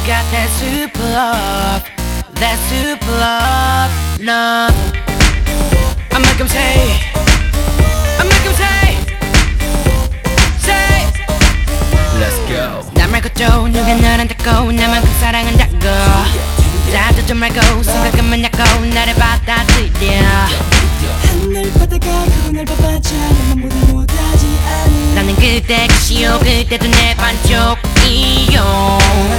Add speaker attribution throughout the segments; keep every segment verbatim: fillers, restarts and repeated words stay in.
Speaker 1: got that super love, that super love, love. I make 'em say, I make 'em say, say. Let's go. 나 말고 또 누가 너란다고 나만큼 사랑한다고. 나도 좀 말고 생각은 약고 나를 받아들여.
Speaker 2: 하늘 바다가 그날 봐봤자 나만보다 못하지 않은
Speaker 1: 나는 그대 그시오 그때도 내 반쪽이요.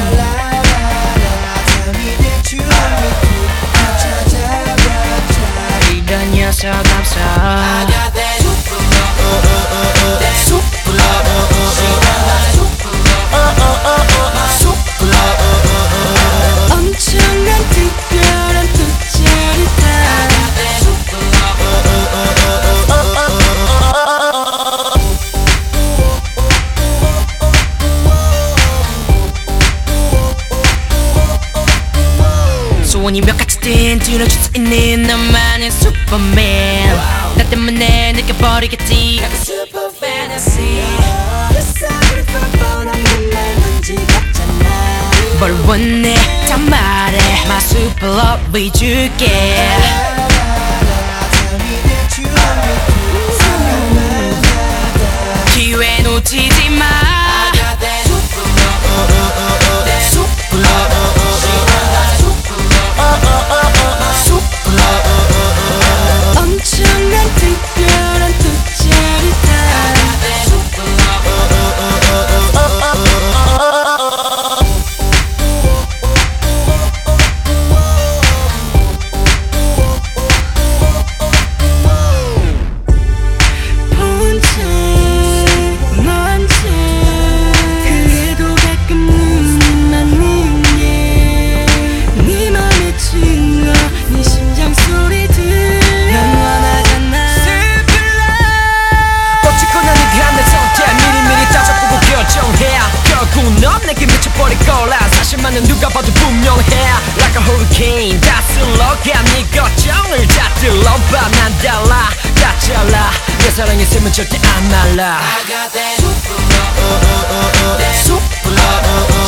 Speaker 1: 이런 녀석 없어.
Speaker 2: 엄청난 특별한 또 짜릿한
Speaker 1: 소원이 몇 가지든 들어줄 수 있는 너만의 슈퍼맨. 나 때문에 느껴버리겠지.
Speaker 2: Super fantasy 그래서 우리 뻔뻔한 맨날 먼지 같잖아.
Speaker 1: 뭘 원해 다 말해. My super love 해줄게. 기회 놓치지 마.
Speaker 2: 엄청난 특별한 또 짜릿한 혼자 먼저 그래도 가끔 눈이 맞는 게 네 맘에 증거 네 심장 소리들 넌 원하잖아.
Speaker 3: 어쨌건 난 네가 내 선택 미리미리 따져보고 결정해. 결국 넌 내게 미쳐버릴 거라 사실만은 누가 봐도 분명해. Like a hurricane 다 쓸러가 네 걱정을 다 들러봐. 난 달라 다 잘라 내 사랑에 있으면 절대 안 말라. I got that super love, that super love,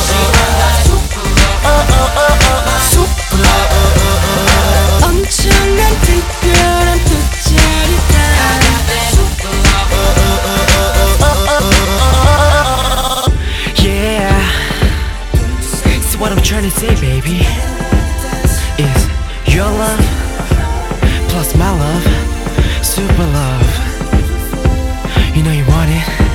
Speaker 3: super love.
Speaker 2: 엄청난 특별한 또 짜릿한
Speaker 1: Yeah. So what I'm trying to say, baby, is your love plus my love, super love. You know you want it.